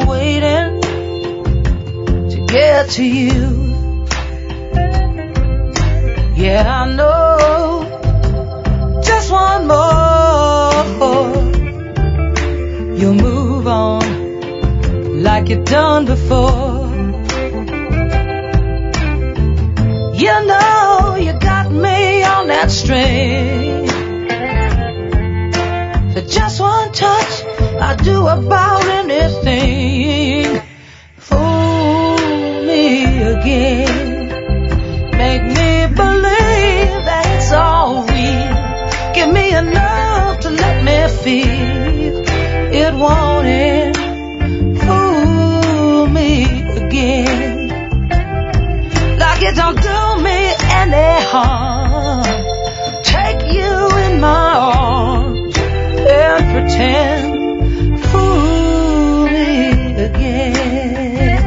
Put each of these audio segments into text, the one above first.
waiting to get to you. Yeah, I know. Just one more, you'll move on like you've done before. You know you got me on that string. For just one touch, I'd do about anything. Fool me again, make me believe that it's all real. Give me enough to let me feel it won't end. Fool me again, like it don't do me any harm. Take you in my arms and pretend. Fool me again.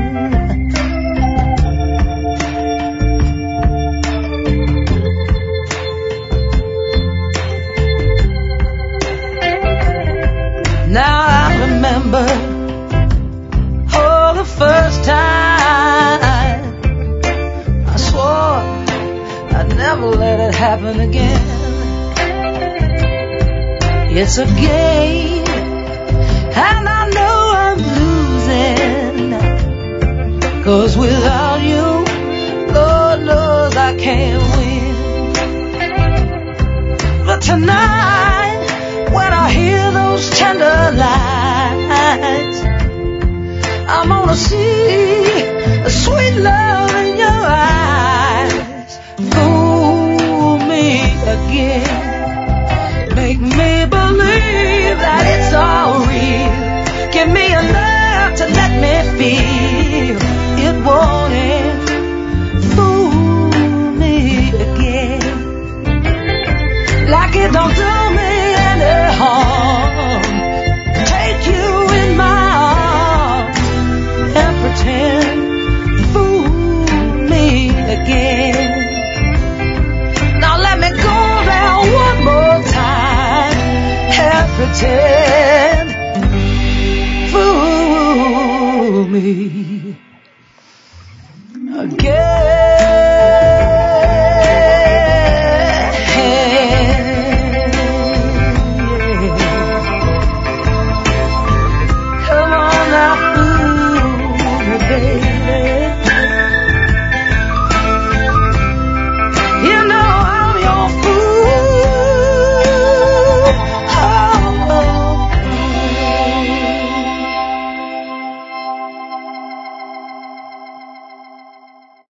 Now I remember, oh, the first time I swore I'd never let it happen again. It's a game, and I know I'm losing, 'cause without you, Lord knows I can't win. But tonight, when I hear those tender lies, I'm gonna see a sweet love in your eyes. Fool me again, make me believe that it's all real. Give me enough to let me feel it won't end. Fool me again, like it don't do me any harm. Take you in my arms and pretend. Fool me again. Now let me go down one more time and pretend. Fool me.